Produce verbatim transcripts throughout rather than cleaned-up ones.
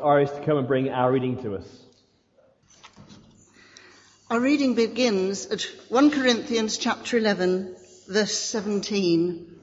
Iris to come and bring our reading to us. Our reading begins at First Corinthians chapter eleven, verse seventeen.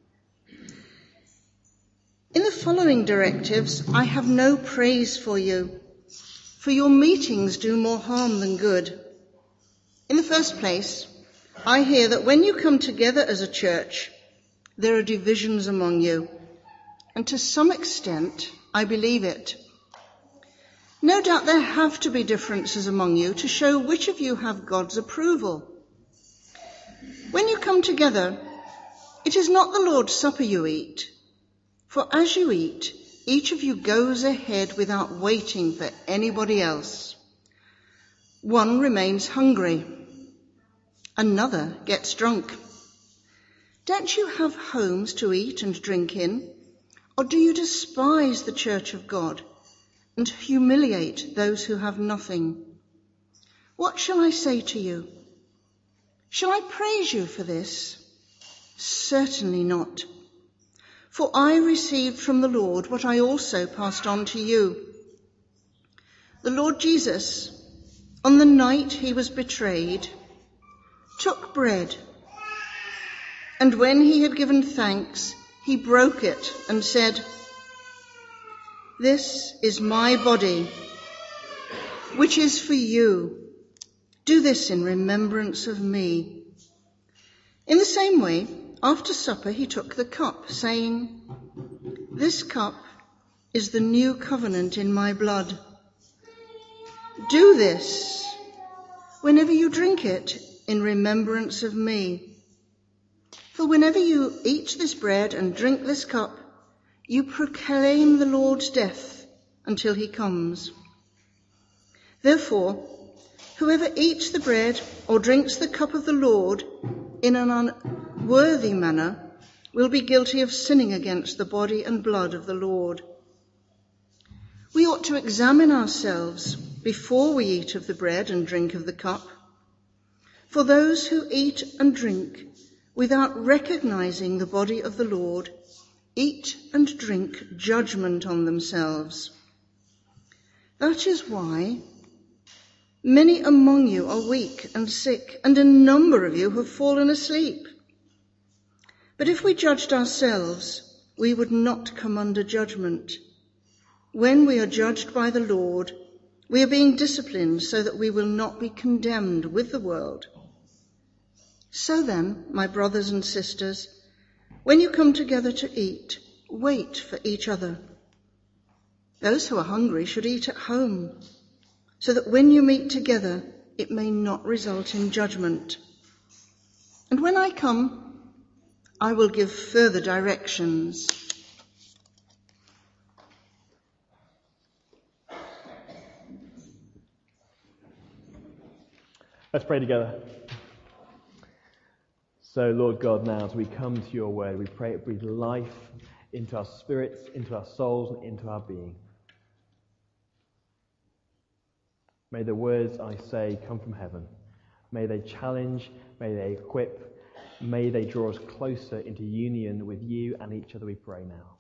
In the following directives, I have no praise for you, for your meetings do more harm than good. In the first place, I hear that when you come together as a church, there are divisions among you, and to some extent, I believe it. No doubt there have to be differences among you to show which of you have God's approval. When you come together, it is not the Lord's Supper you eat, for as you eat, each of you goes ahead without waiting for anybody else. One remains hungry, another gets drunk. Don't you have homes to eat and drink in, or do you despise the church of God and humiliate those who have nothing? What shall I say to you? Shall I praise you for this? Certainly not. For I received from the Lord what I also passed on to you. The Lord Jesus, on the night he was betrayed, took bread, and when he had given thanks, he broke it and said, "This is my body, which is for you. Do this in remembrance of me." In the same way, after supper, he took the cup, saying, "This cup is the new covenant in my blood. Do this whenever you drink it in remembrance of me. For whenever you eat this bread and drink this cup, you proclaim the Lord's death until he comes. Therefore, whoever eats the bread or drinks the cup of the Lord in an unworthy manner will be guilty of sinning against the body and blood of the Lord. We ought to examine ourselves before we eat of the bread and drink of the cup. For those who eat and drink without recognizing the body of the Lord eat and drink judgment on themselves. That is why many among you are weak and sick, and a number of you have fallen asleep. But if we judged ourselves, we would not come under judgment. When we are judged by the Lord, we are being disciplined so that we will not be condemned with the world. So then, my brothers and sisters, when you come together to eat, wait for each other. Those who are hungry should eat at home, so that when you meet together, it may not result in judgment. And when I come, I will give further directions." Let's pray together. So, Lord God, now as we come to your word, we pray it breathe life into our spirits, into our souls, and into our being. May the words I say come from heaven. May they challenge, may they equip, may they draw us closer into union with you and each other, we pray now.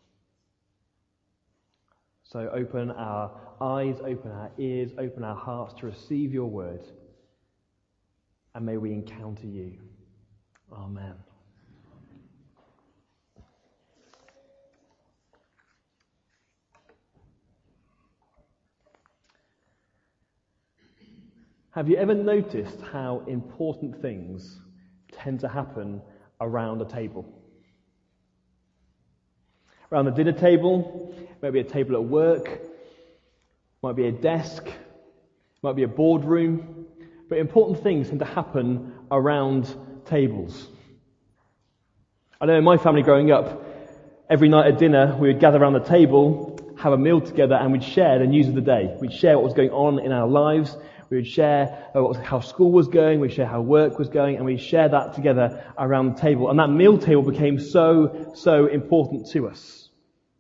So open our eyes, open our ears, open our hearts to receive your word, and may we encounter you. Amen. Have you ever noticed how important things tend to happen around a table? Around the dinner table, maybe a table at work, might be a desk, might be a boardroom, but important things tend to happen around tables. I know in my family growing up, every night at dinner we would gather around the table, have a meal together, and we'd share the news of the day. We'd share what was going on in our lives. We would share how school was going, we'd share how work was going, and we'd share that together around the table. And that meal table became so, so important to us.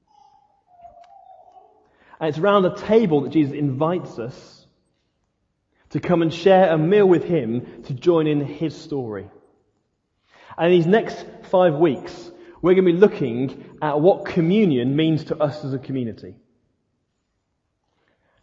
And it's around the table that Jesus invites us to come and share a meal with him, to join in his story. And in these next five weeks, we're going to be looking at what communion means to us as a community.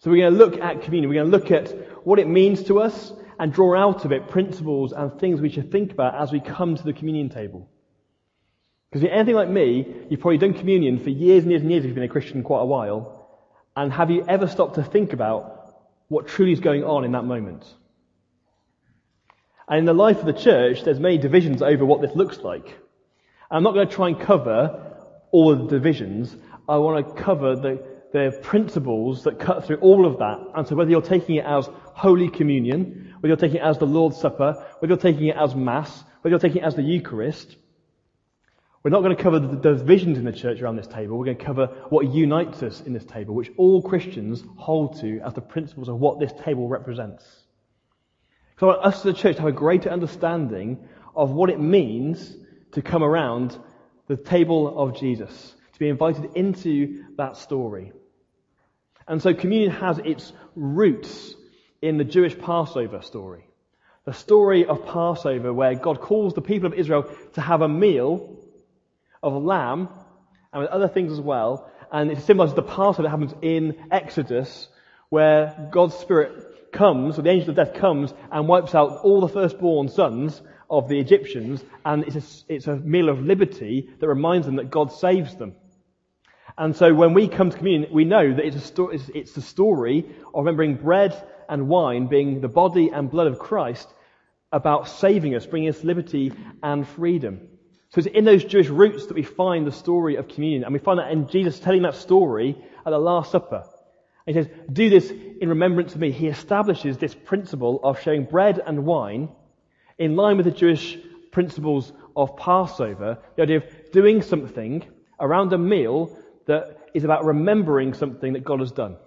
So we're going to look at communion. We're going to look at what it means to us and draw out of it principles and things we should think about as we come to the communion table. Because if you're anything like me, you've probably done communion for years and years and years if you've been a Christian quite a while. And have you ever stopped to think about what truly is going on in that moment? And in the life of the church, there's many divisions over what this looks like. I'm not going to try and cover all of the divisions. I want to cover the, the principles that cut through all of that. And so whether you're taking it as Holy Communion, whether you're taking it as the Lord's Supper, whether you're taking it as Mass, whether you're taking it as the Eucharist, we're not going to cover the, the divisions in the church around this table. We're going to cover what unites us in this table, which all Christians hold to as the principles of what this table represents. So I want us as a church to have a greater understanding of what it means to come around the table of Jesus, to be invited into that story. And so communion has its roots in the Jewish Passover story. The story of Passover where God calls the people of Israel to have a meal of lamb and with other things as well. And it's similar to the Passover that happens in Exodus where God's Spirit comes, or the angel of death comes and wipes out all the firstborn sons of the Egyptians, and it's a, it's a meal of liberty that reminds them that God saves them. And so when we come to communion, we know that it's, a sto- it's, it's the story of remembering bread and wine being the body and blood of Christ about saving us, bringing us liberty and freedom. So it's in those Jewish roots that we find the story of communion, and we find that in Jesus telling that story at the Last Supper. He says, do this in remembrance of me. He establishes this principle of sharing bread and wine in line with the Jewish principles of Passover, the idea of doing something around a meal that is about remembering something that God has done.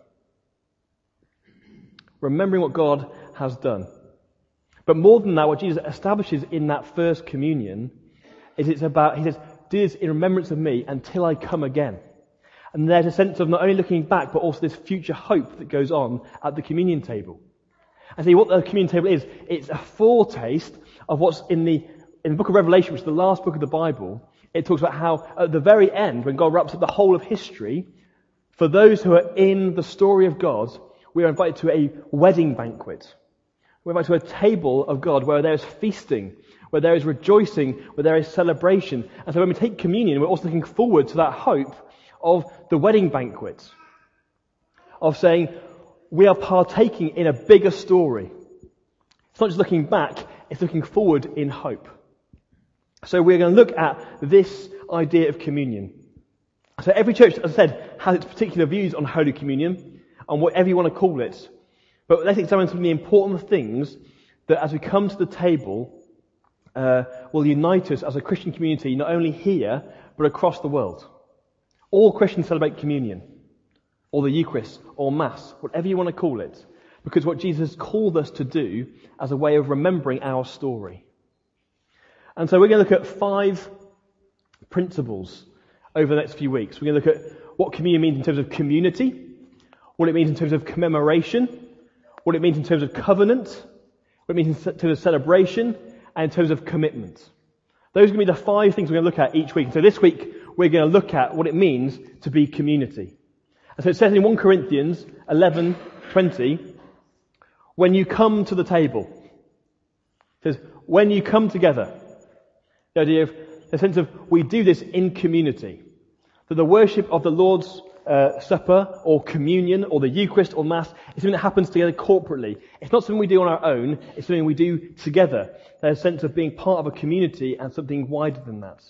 Remembering what God has done. But more than that, what Jesus establishes in that first communion is it's about, he says, do this in remembrance of me until I come again. And there's a sense of not only looking back, but also this future hope that goes on at the communion table. And see, what the communion table is, it's a foretaste of what's in the, in the book of Revelation, which is the last book of the Bible. It talks about how at the very end, when God wraps up the whole of history, for those who are in the story of God, we are invited to a wedding banquet. We're invited to a table of God where there is feasting, where there is rejoicing, where there is celebration. And so when we take communion, we're also looking forward to that hope of the wedding banquet, of saying we are partaking in a bigger story. It's not just looking back, it's looking forward in hope. So we're going to look at this idea of communion. So every church, as I said, has its particular views on Holy Communion, on whatever you want to call it. But let's examine some of the important things that as we come to the table uh, will unite us as a Christian community, not only here, but across the world. All Christians celebrate communion, or the Eucharist, or Mass, whatever you want to call it, because what Jesus called us to do as a way of remembering our story. And so we're going to look at five principles over the next few weeks. We're going to look at what communion means in terms of community, what it means in terms of commemoration, what it means in terms of covenant, what it means in terms of celebration, and in terms of commitment. Those are going to be the five things we're going to look at each week. So this week, we're going to look at what it means to be community. And so it says in First Corinthians eleven twenty, when you come to the table. It says, when you come together. The idea of, the sense of, we do this in community. That the worship of the Lord's uh, Supper, or communion, or the Eucharist, or Mass, is something that happens together corporately. It's not something we do on our own, it's something we do together. There's a sense of being part of a community and something wider than that.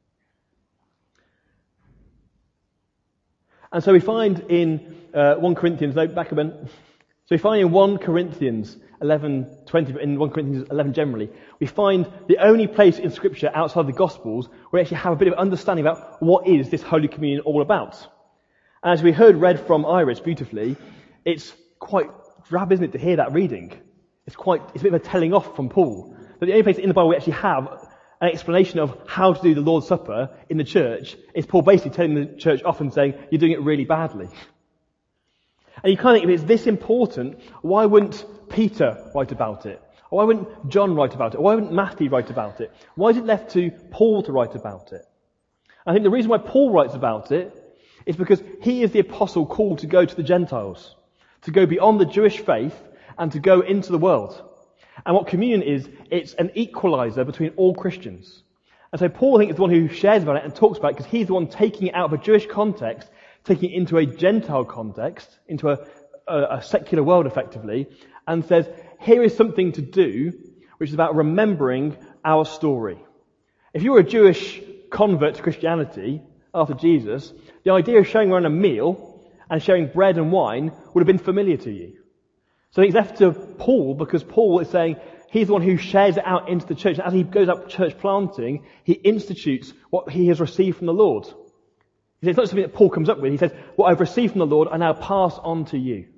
And so we find in uh, First Corinthians, no, back a minute. So we find in First Corinthians eleven twenty, but in First Corinthians eleven generally, we find the only place in Scripture outside the Gospels where we actually have a bit of understanding about what is this Holy Communion all about. And as we heard read from Iris beautifully, it's quite drab, isn't it, to hear that reading? It's quite, it's a bit of a telling off from Paul. But the only place in the Bible we actually have an explanation of how to do the Lord's Supper in the church is Paul basically telling the church off and saying, you're doing it really badly. And you kind of think, if it's this important, why wouldn't Peter write about it? Or why wouldn't John write about it? Or why wouldn't Matthew write about it? Why is it left to Paul to write about it? I think the reason why Paul writes about it is because he is the apostle called to go to the Gentiles. to go beyond the Jewish faith and to go into the world. And what communion is, it's an equalizer between all Christians. And so Paul, I think, is the one who shares about it and talks about it because he's the one taking it out of a Jewish context, taking it into a Gentile context, into a, a, a secular world effectively, and says, here is something to do which is about remembering our story. If you were a Jewish convert to Christianity after Jesus, the idea of sharing around a meal and sharing bread and wine would have been familiar to you. So it's left to Paul because Paul is saying he's the one who shares it out into the church. As he goes up church planting, he institutes what he has received from the Lord. He says it's not something that Paul comes up with. He says, what I've received from the Lord, I now pass on to you.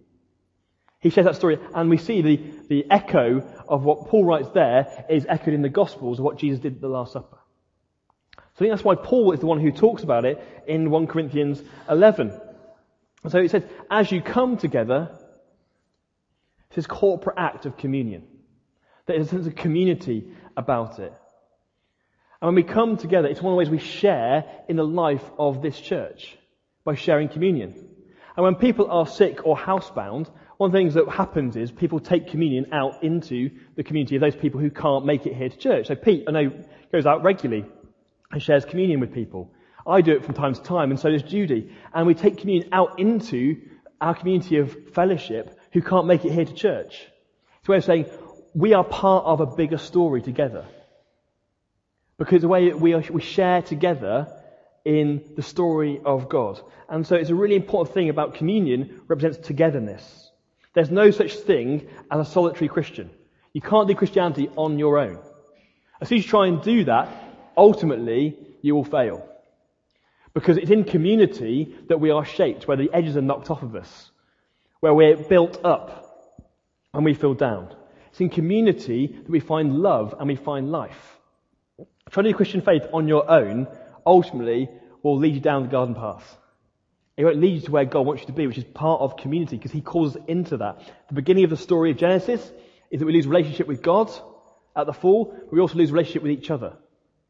He shares that story, and we see the, the echo of what Paul writes there is echoed in the Gospels of what Jesus did at the Last Supper. So I think that's why Paul is the one who talks about it in First Corinthians eleven. And so it says, as you come together, it's this corporate act of communion. There is a sense of community about it. And when we come together, it's one of the ways we share in the life of this church, by sharing communion. And when people are sick or housebound, one of the things that happens is people take communion out into the community of those people who can't make it here to church. So Pete, I know, goes out regularly and shares communion with people. I do it from time to time, and so does Judy. And we take communion out into our community of fellowship who can't make it here to church. It's a way of saying we are part of a bigger story together. Because the way we, are, we share together in the story of God. And so it's a really important thing about communion represents togetherness. There's no such thing as a solitary Christian. You can't do Christianity on your own. As soon as you try and do that, ultimately you will fail. Because it's in community that we are shaped, where the edges are knocked off of us, where we're built up and we feel down. It's in community that we find love and we find life. Trying to do Christian faith on your own ultimately will lead you down the garden path. It won't lead you to where God wants you to be, which is part of community, because he calls us into that. The beginning of the story of Genesis is that we lose relationship with God at the fall, but we also lose relationship with each other.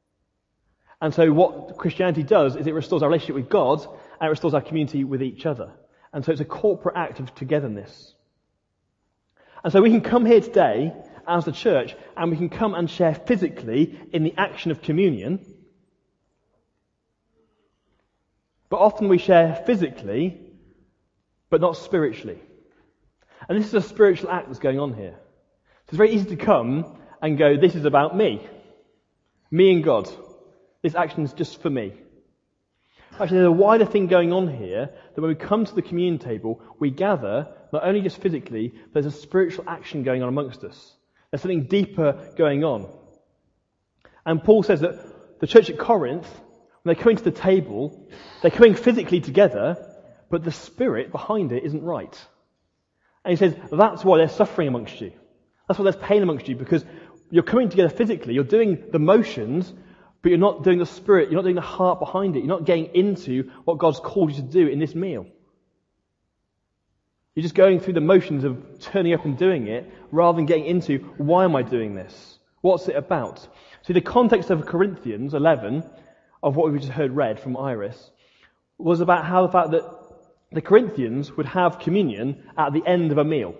And so what Christianity does is it restores our relationship with God and it restores our community with each other. And so it's a corporate act of togetherness. And so we can come here today as the church and we can come and share physically in the action of communion. But often we share physically, but not spiritually. And this is a spiritual act that's going on here. So it's very easy to come and go, this is about me. Me and God. This action is just for me. Actually, there's a wider thing going on here, that when we come to the communion table, we gather, not only just physically, but there's a spiritual action going on amongst us. There's something deeper going on. And Paul says that the church at Corinth, when they're coming to the table, they're coming physically together, but the spirit behind it isn't right. And he says, that's why there's suffering amongst you. That's why there's pain amongst you, because you're coming together physically, you're doing the motions, but you're not doing the spirit, you're not doing the heart behind it, you're not getting into what God's called you to do in this meal. You're just going through the motions of turning up and doing it, rather than getting into, why am I doing this? What's it about? See, the context of Corinthians eleven, of what we just heard read from Iris, was about how the fact that the Corinthians would have communion at the end of a meal.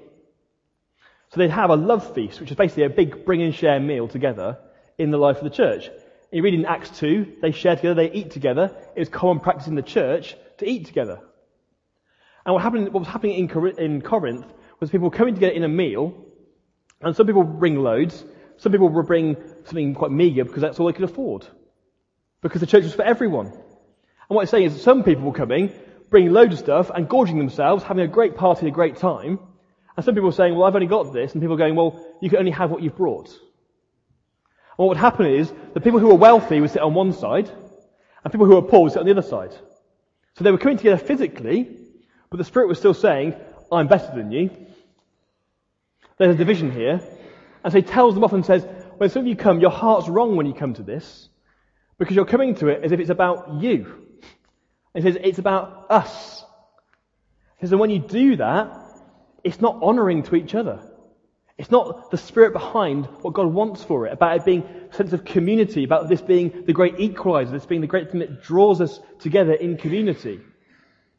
So they'd have a love feast, which is basically a big bring and share meal together in the life of the church. You read in Acts two, they share together, they eat together. It was common practice in the church to eat together. And what happened, what was happening in Corinth, in Corinth was people coming together in a meal, and some people would bring loads, some people would bring something quite meagre because that's all they could afford. Because the church was for everyone. And what it's saying is that some people were coming, bringing loads of stuff and gorging themselves, having a great party, a great time. And some people were saying, well, I've only got this. And people are going, well, you can only have what you've brought. And what would happen is the people who were wealthy would sit on one side, and people who were poor would sit on the other side. So they were coming together physically, but the Spirit was still saying, I'm better than you. There's a division here. And so he tells them off and says, when some of you come, your heart's wrong when you come to this, because you're coming to it as if it's about you. He says, it's about us. He says, and when you do that, it's not honouring to each other. It's not the spirit behind what God wants for it, about it being a sense of community, about this being the great equalizer, this being the great thing that draws us together in community.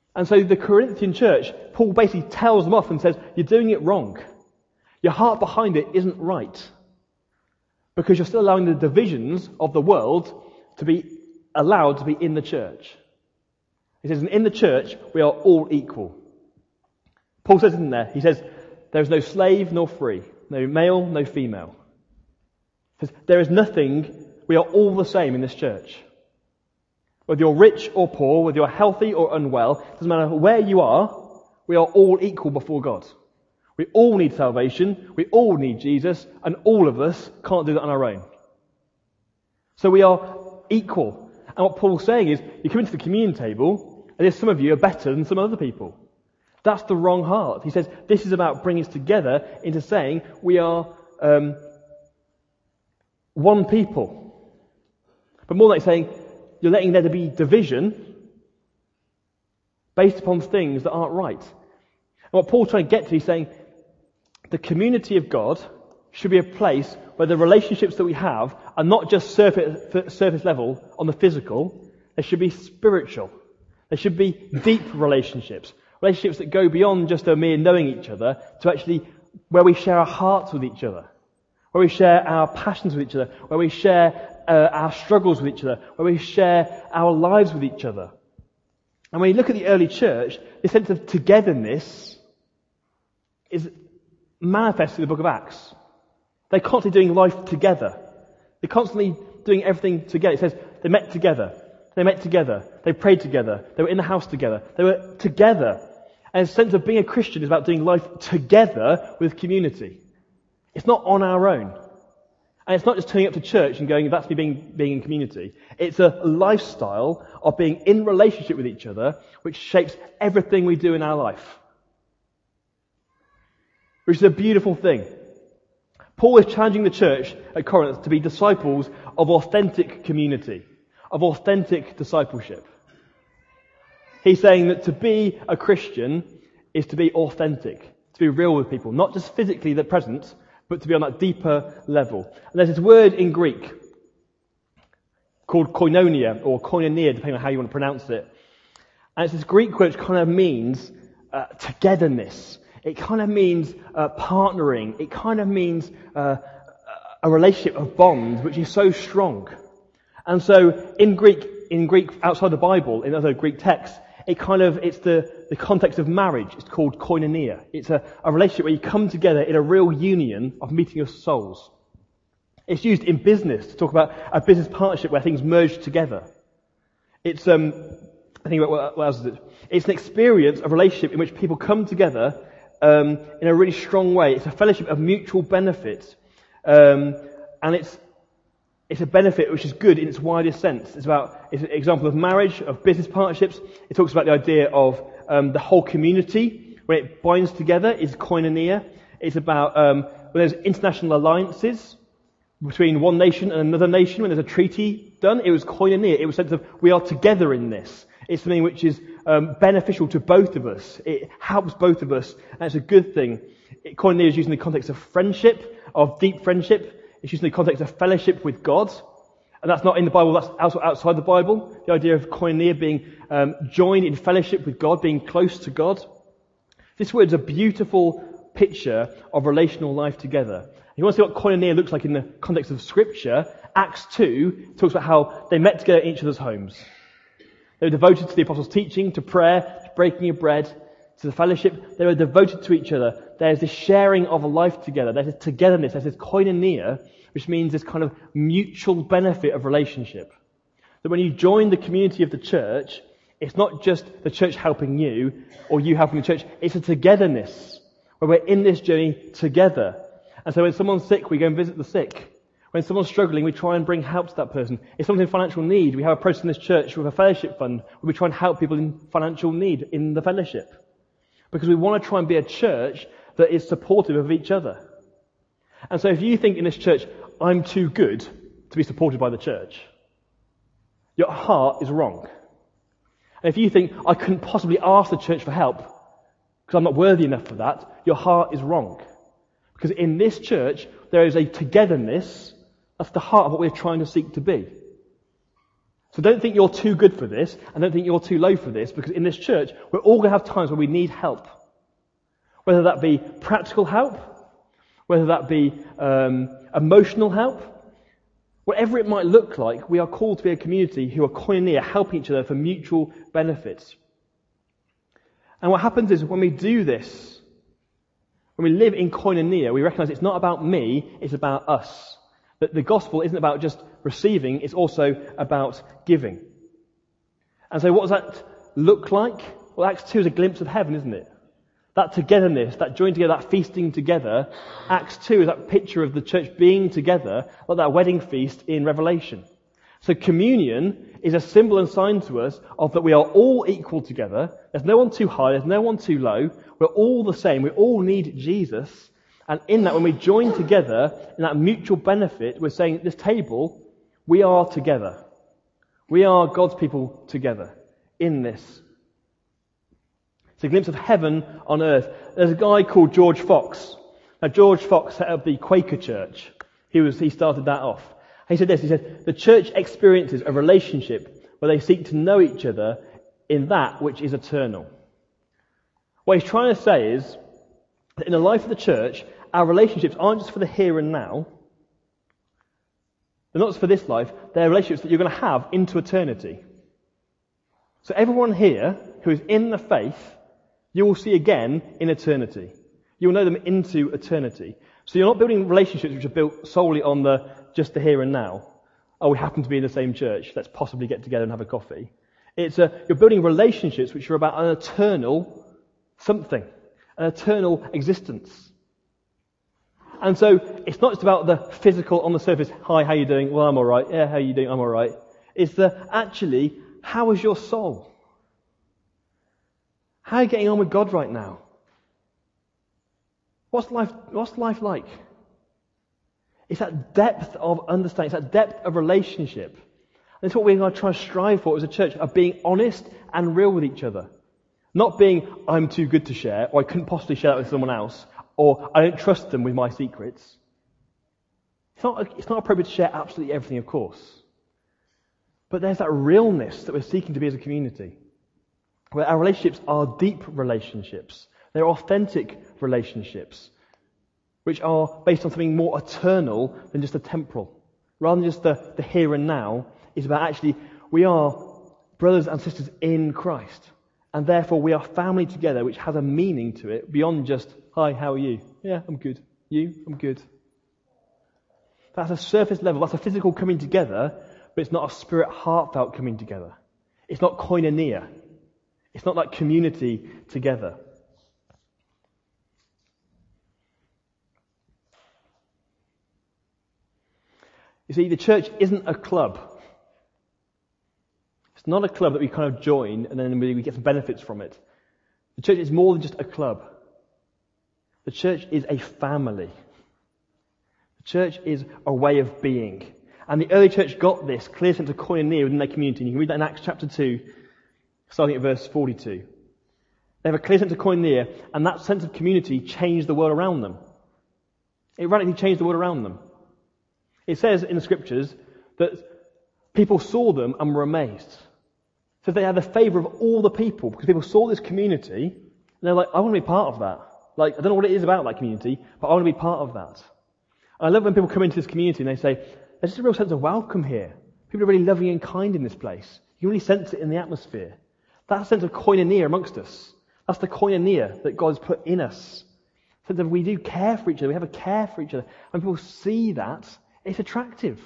And so the Corinthian church, Paul basically tells them off and says, you're doing it wrong. Your heart behind it isn't right. Because you're still allowing the divisions of the world to be allowed to be in the church. He says, in the church, we are all equal. Paul says in there, he says, there is no slave nor free, no male, no female. He says, there is nothing, we are all the same in this church. Whether you're rich or poor, whether you're healthy or unwell, doesn't matter where you are, we are all equal before God. We all need salvation, we all need Jesus, and all of us can't do that on our own. So we are equal. And what Paul's saying is, you come into the communion table, and if some of you are better than some other people. That's the wrong heart. He says, this is about bringing us together into saying we are um, one people. But more like saying, you're letting there to be division based upon things that aren't right. And what Paul's trying to get to, he's saying, the community of God should be a place where the relationships that we have are not just surface, surface level on the physical, they should be spiritual. They should be deep relationships. Relationships that go beyond just a mere knowing each other to actually where we share our hearts with each other. Where we share our passions with each other. Where we share uh, our struggles with each other. Where we share our lives with each other. And when you look at the early church, this sense of togetherness is manifest in the book of Acts. They're constantly doing life together. They're constantly doing everything together. It says they met together. They met together. They prayed together. They were in the house together. They were together. And a sense of being a Christian is about doing life together with community. It's not on our own. And it's not just turning up to church and going, that's me being, being in community. It's a lifestyle of being in relationship with each other, which shapes everything we do in our life. Which is a beautiful thing. Paul is challenging the church at Corinth to be disciples of authentic community, of authentic discipleship. He's saying that to be a Christian is to be authentic, to be real with people, not just physically the present, but to be on that deeper level. And there's this word in Greek called koinonia, or koinonia, depending on how you want to pronounce it. And it's this Greek word which kind of means uh, togetherness. It kind of means uh, partnering. It kind of means uh, a relationship of bond, which is so strong. And so in Greek, in Greek outside the Bible, in other Greek texts, it kind of, it's the, the context of marriage. It's called koinonia. It's a, a relationship where you come together in a real union of meeting of souls. It's used in business to talk about a business partnership where things merge together. It's, um, I think about what, what else is it? It's an experience of relationship in which people come together um, in a really strong way. It's a fellowship of mutual benefit. Um, and it's It's a benefit which is good in its widest sense. It's about, it's an example of marriage, of business partnerships. It talks about the idea of um, the whole community. When it binds together is koinonia. It's about um, when there's international alliances between one nation and another nation. When there's a treaty done, it was koinonia. It was a sense of we are together in this. It's something which is um, beneficial to both of us. It helps both of us, and it's a good thing. It, koinonia is used in the context of friendship, of deep friendship. It's used in the context of fellowship with God. And that's not in the Bible, that's also outside the Bible. The idea of koinonia being um, joined in fellowship with God, being close to God. This word is a beautiful picture of relational life together. If you want to see what koinonia looks like in the context of Scripture, Acts two talks about how they met together in each other's homes. They were devoted to the apostles' teaching, to prayer, to breaking of bread, to the fellowship. They were devoted to each other. There's this sharing of a life together. There's this togetherness. There's this koinonia, which means this kind of mutual benefit of relationship. That when you join the community of the church, it's not just the church helping you or you helping the church. It's a togetherness where we're in this journey together. And so when someone's sick, we go and visit the sick. When someone's struggling, we try and bring help to that person. If someone's in financial need, we have a process in this church with a fellowship fund where we try and help people in financial need in the fellowship. Because we want to try and be a church that is supportive of each other. And so if you think in this church, I'm too good to be supported by the church, your heart is wrong. And if you think, I couldn't possibly ask the church for help because I'm not worthy enough for that, your heart is wrong. Because in this church, there is a togetherness. That's the heart of what we're trying to seek to be. So don't think you're too good for this, and don't think you're too low for this, because in this church, we're all going to have times where we need help. Whether that be practical help, whether that be um, emotional help, whatever it might look like, we are called to be a community who are koinonia, helping each other for mutual benefits. And what happens is when we do this, when we live in koinonia, we recognize it's not about me, it's about us. That the gospel isn't about just receiving, it's also about giving. And so what does that look like? Well, Acts two is a glimpse of heaven, isn't it? That togetherness, that joining together, that feasting together. Acts two is that picture of the church being together, like that wedding feast in Revelation. So communion is a symbol and sign to us of that we are all equal together. There's no one too high, there's no one too low. We're all the same. We all need Jesus. And in that, when we join together, in that mutual benefit, we're saying at this table, we are together. We are God's people together in this. It's a glimpse of heaven on earth. There's a guy called George Fox. Now, George Fox set up the Quaker Church. He was, he started that off. He said this, he said, the church experiences a relationship where they seek to know each other in that which is eternal. What he's trying to say is that in the life of the church, our relationships aren't just for the here and now. They're not just for this life. They're relationships that you're going to have into eternity. So everyone here who is in the faith, you will see again in eternity. You will know them into eternity. So you're not building relationships which are built solely on the just the here and now. Oh, we happen to be in the same church. Let's possibly get together and have a coffee. It's a, you're building relationships which are about an eternal something, an eternal existence. And so it's not just about the physical on the surface. Hi, how you doing? Well, I'm all right. Yeah, how you doing? I'm all right. It's the actually, how is your soul? How are you getting on with God right now? What's life? What's life like? It's that depth of understanding. It's that depth of relationship. And it's what we're going to try to strive for as a church, of being honest and real with each other. Not being, I'm too good to share, or I couldn't possibly share that with someone else, or I don't trust them with my secrets. It's not, it's not appropriate to share absolutely everything, of course. But there's that realness that we're seeking to be as a community, where our relationships are deep relationships. They're authentic relationships, which are based on something more eternal than just the temporal. Rather than just the, the here and now, it's about actually, we are brothers and sisters in Christ. And therefore we are family together, which has a meaning to it beyond just, hi, how are you? Yeah, I'm good. You? I'm good. That's a surface level. That's a physical coming together, but it's not a spirit heartfelt coming together. It's not koinonia. It's not like community together. You see, the church isn't a club. It's not a club that we kind of join and then we get some benefits from it. The church is more than just a club. The church is a family. The church is a way of being. And the early church got this clear sense of koinonia within their community. And you can read that in Acts chapter two, starting at verse forty-two. They have a clear sense of koinonia, and that sense of community changed the world around them. It radically changed the world around them. It says in the scriptures that people saw them and were amazed. So they had the favour of all the people, because people saw this community, and they're like, I want to be part of that. Like, I don't know what it is about that community, but I want to be part of that. And I love when people come into this community and they say, there's just a real sense of welcome here. People are really loving and kind in this place. You can really sense it in the atmosphere. That sense of koinonia amongst us. That's the koinonia that God's put in us. So that we do care for each other. We have a care for each other. When people see that, it's attractive.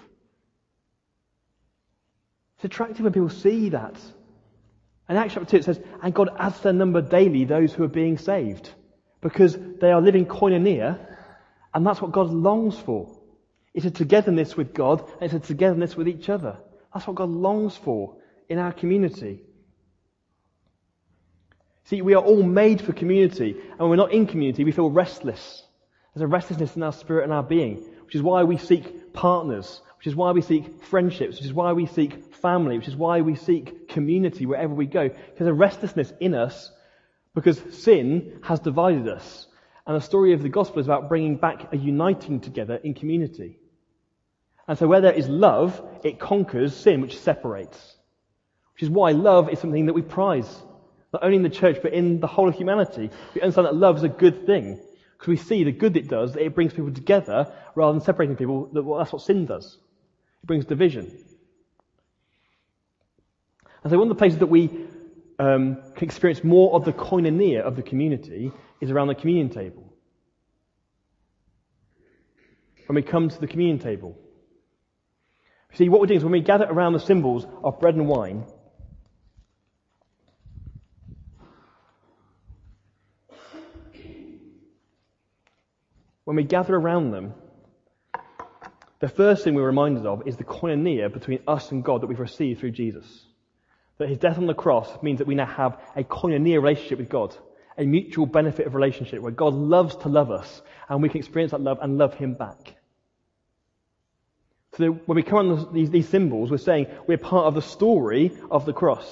It's attractive when people see that. And in Acts chapter two it says, and God adds to their number daily those who are being saved. Because they are living koinonia, and that's what God longs for. It's a togetherness with God, and it's a togetherness with each other. That's what God longs for in our community. See, we are all made for community, and when we're not in community, we feel restless. There's a restlessness in our spirit and our being, which is why we seek partners, which is why we seek friendships, which is why we seek family, which is why we seek community wherever we go. There's a restlessness in us because sin has divided us. And the story of the gospel is about bringing back a uniting together in community. And so where there is love, it conquers sin, which separates. Which is why love is something that we prize. Not only in the church, but in the whole of humanity. We understand that love is a good thing. Because we see the good it does, that it brings people together, rather than separating people. That's what sin does. It brings division. And so one of the places that we um, can experience more of the koinonia of the community is around the communion table. When we come to the communion table. You see, what we're doing is when we gather around the symbols of bread and wine, when we gather around them, the first thing we're reminded of is the koinonia between us and God that we've received through Jesus. That his death on the cross means that we now have a koinonia relationship with God, a mutual benefit of relationship where God loves to love us and we can experience that love and love him back. So when we come on these, these symbols, we're saying we're part of the story of the cross.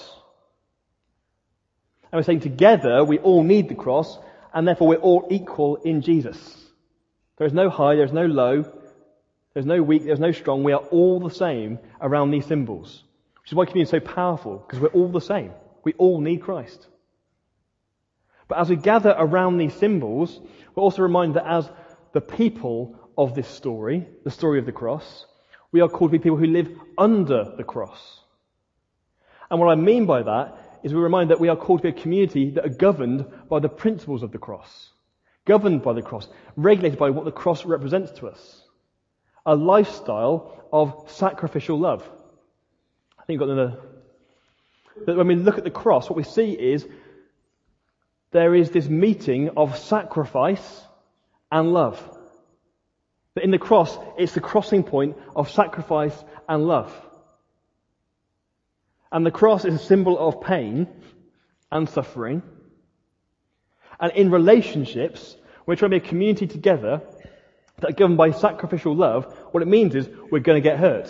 And we're saying together we all need the cross, and therefore we're all equal in Jesus. There is no high, there's no low, there's no weak, there's no strong. We are all the same around these symbols. Which is why communion is so powerful, because we're all the same. We all need Christ. But as we gather around these symbols, we're also reminded that as the people of this story, the story of the cross, we are called to be people who live under the cross. And what I mean by that is we're reminded that we are called to be a community that are governed by the principles of the cross. Governed by the cross. Regulated by what the cross represents to us. A lifestyle of sacrificial love. I think you've got another... That when we look at the cross, what we see is there is this meeting of sacrifice and love. That in the cross, it's the crossing point of sacrifice and love. And the cross is a symbol of pain and suffering. And in relationships, we're trying to be a community together that are governed by sacrificial love. What it means is we're going to get hurt.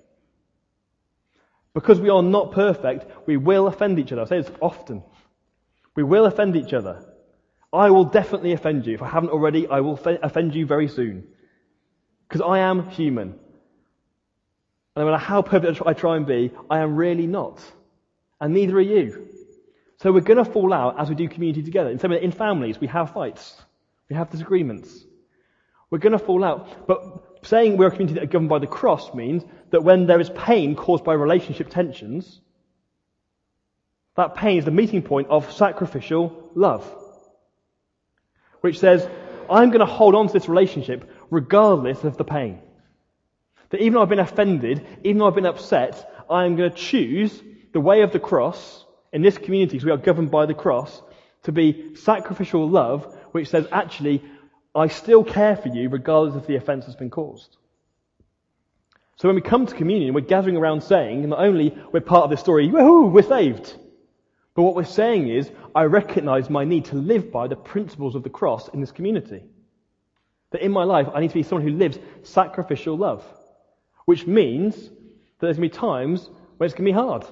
Because we are not perfect, we will offend each other. I say this often. We will offend each other. I will definitely offend you. If I haven't already, I will offend you very soon. Because I am human. And no matter how perfect I try and be, I am really not. And neither are you. So we're going to fall out as we do community together. In, some, in families, we have fights. We have disagreements. We're going to fall out. But saying we're a community that are governed by the cross means that when there is pain caused by relationship tensions, that pain is the meeting point of sacrificial love. Which says, I'm going to hold on to this relationship regardless of the pain. That even though I've been offended, even though I've been upset, I am going to choose the way of the cross in this community, because we are governed by the cross, to be sacrificial love, which says, actually, I still care for you regardless of the offence that's been caused. So when we come to communion, we're gathering around saying, not only we're part of this story, woohoo, we're saved. But what we're saying is, I recognise my need to live by the principles of the cross in this community. That in my life, I need to be someone who lives sacrificial love. Which means that there's going to be times when it's going to be hard.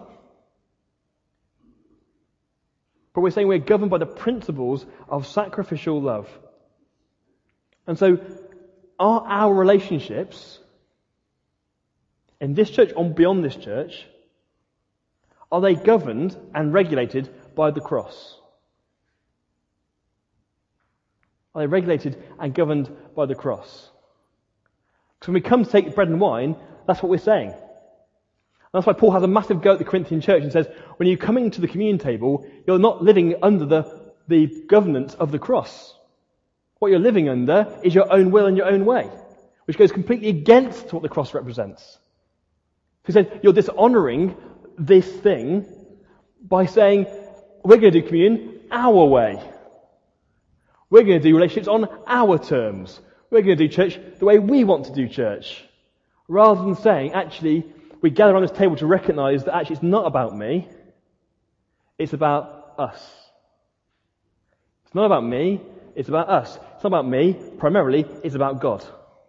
But we're saying we're governed by the principles of sacrificial love. And so, are our relationships in this church or beyond this church, are they governed and regulated by the cross? Are they regulated and governed by the cross? Because when we come to take bread and wine, that's what we're saying. And that's why Paul has a massive go at the Corinthian church and says, when you're coming to the communion table, you're not living under the, the governance of the cross. What you're living under is your own will and your own way, which goes completely against what the cross represents. He said, you're dishonouring this thing by saying, we're going to do communion our way. We're going to do relationships on our terms. We're going to do church the way we want to do church. Rather than saying, actually, we gather around this table to recognise that actually it's not about me. It's about us. It's not about me. It's about us. It's not about me. Primarily, it's about God.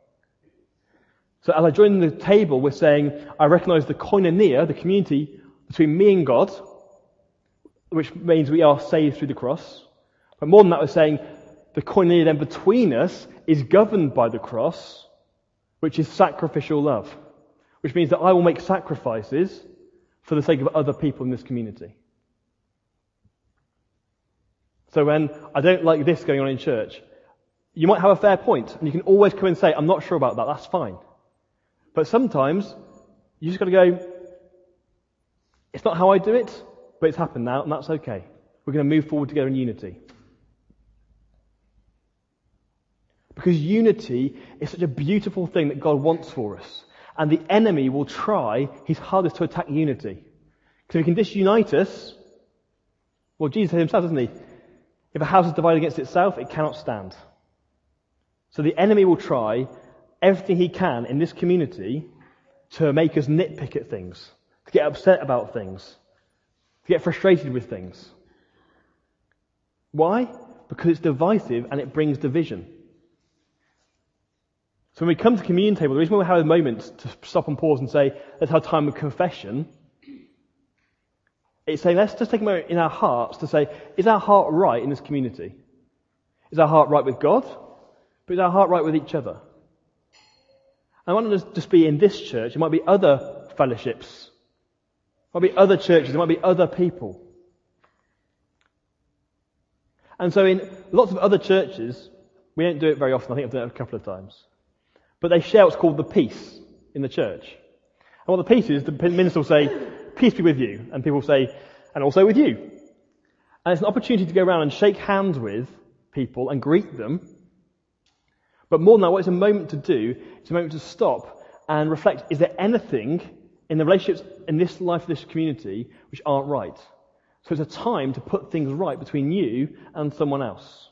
So as I join the table, we're saying, I recognise the koinonia, the community between me and God, which means we are saved through the cross. But more than that, we're saying the koinonia then between us is governed by the cross, which is sacrificial love. which means that I will make sacrifices for the sake of other people in this community. So when I don't like this going on in church, you might have a fair point, and you can always come and say, I'm not sure about that, that's fine. But sometimes, you just got to go, it's not how I do it, but it's happened now, and that's okay. We're going to move forward together in unity. Because unity is such a beautiful thing that God wants for us. And the enemy will try his hardest to attack unity. Because if he can disunite us, well, Jesus said himself, doesn't he? If a house is divided against itself, it cannot stand. So the enemy will try everything he can in this community to make us nitpick at things, to get upset about things, to get frustrated with things. Why? Because it's divisive and it brings division. So when we come to the communion table, the reason we have a moment to stop and pause and say, let's have time of confession, it's saying, let's just take a moment in our hearts to say, is our heart right in this community? Is our heart right with God? But is our heart right with each other? I want to just be in this church. It might be other fellowships. It might be other churches. It might be other people. And so in lots of other churches, we don't do it very often. I think I've done it a couple of times. But they share what's called the peace in the church. And what the peace is, the minister will say, peace be with you. And people will say, and also with you. And it's an opportunity to go around and shake hands with people and greet them. But more than that, what it's a moment to do, it's a moment to stop and reflect, is there anything in the relationships in this life of this community which aren't right? So it's a time to put things right between you and someone else.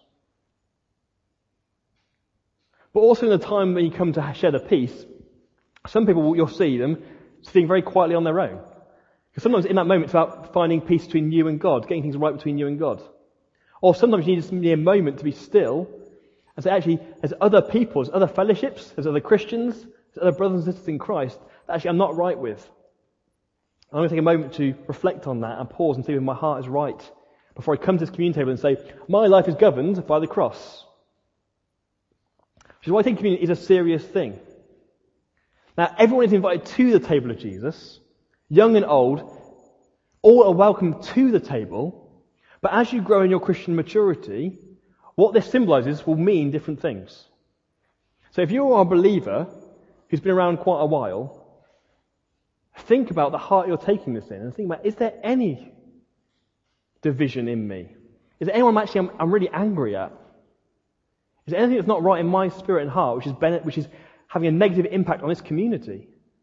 But also in the time when you come to share the peace, some people, you'll see them sitting very quietly on their own. Because sometimes in that moment it's about finding peace between you and God, getting things right between you and God. Or sometimes you need just a moment to be still and say, actually, there's other people, there's other fellowships, there's other Christians, there's other brothers and sisters in Christ that actually I'm not right with. I'm going to take a moment to reflect on that and pause and see if my heart is right before I come to this communion table and say, my life is governed by the cross. Which is why I think communion is a serious thing. Now, everyone is invited to the table of Jesus, young and old, all are welcome to the table, but as you grow in your Christian maturity, what this symbolises will mean different things. So if you are a believer who's been around quite a while, think about the heart you're taking this in and think about, is there any division in me? Is there anyone I'm actually I'm, I'm really angry at? Is there anything that's not right in my spirit and heart which is, ben- which is having a negative impact on this community?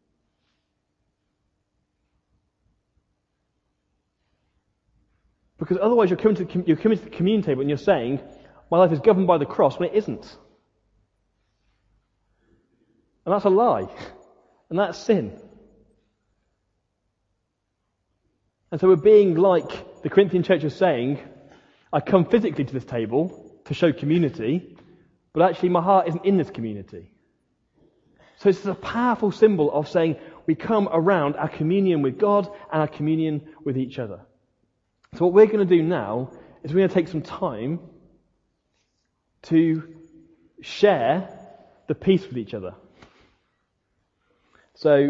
Because otherwise you're coming, to the, com- you're coming to the communion table and you're saying, my life is governed by the cross, when it isn't. And that's a lie. And that's sin. And so we're being like the Corinthian church is saying, I come physically to this table to show community, but actually my heart isn't in this community. So it's a powerful symbol of saying we come around our communion with God and our communion with each other. So what we're going to do now is we're going to take some time to share the peace with each other. So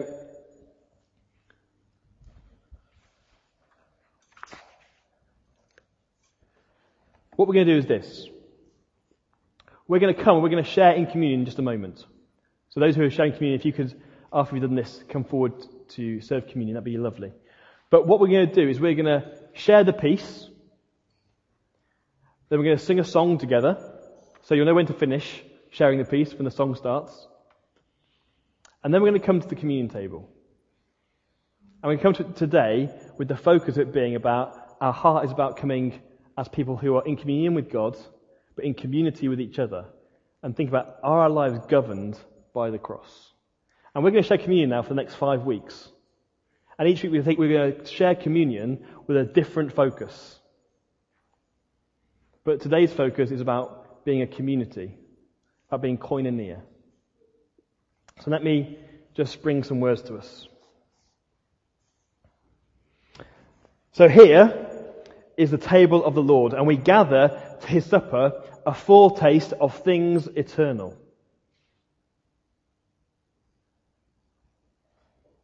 what we're going to do is this. We're going to come and we're going to share in communion in just a moment. So those who are sharing communion, if you could, after we've done this, come forward to serve communion, that'd be lovely. But what we're going to do is we're going to share the peace. Then we're going to sing a song together. So you'll know when to finish sharing the peace when the song starts. And then we're going to come to the communion table. And we come to it today with the focus of it being about, our heart is about coming as people who are in communion with God, but in community with each other. And think about, are our lives governed by the cross? And we're going to share communion now for the next five weeks. And each week we think we're going to share communion with a different focus. But today's focus is about being a community, about being koinonia. So let me just bring some words to us. So here is the table of the Lord, and we gather to his supper, a foretaste of things eternal.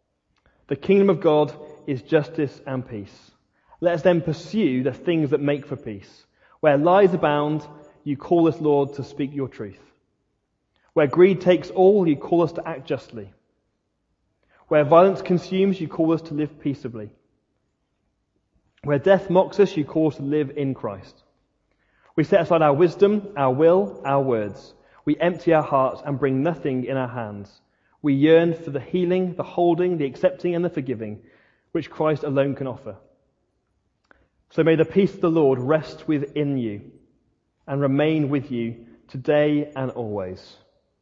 The kingdom of God is justice and peace. Let us then pursue the things that make for peace. Where lies abound, you call us, Lord, to speak your truth. Where greed takes all, you call us to act justly. Where violence consumes, you call us to live peaceably. Where death mocks us, you call us to live in Christ. We set aside our wisdom, our will, our words. We empty our hearts and bring nothing in our hands. We yearn for the healing, the holding, the accepting and the forgiving, which Christ alone can offer. So may the peace of the Lord rest within you and remain with you today and always.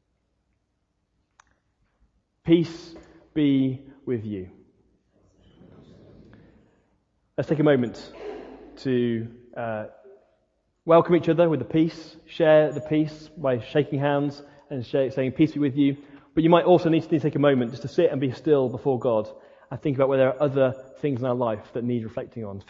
Peace be with you. Let's take a moment to uh, welcome each other with the peace, share the peace by shaking hands and share, saying peace be with you. But you might also need to, need to take a moment just to sit and be still before God and think about whether there are other things in our life that need reflecting on.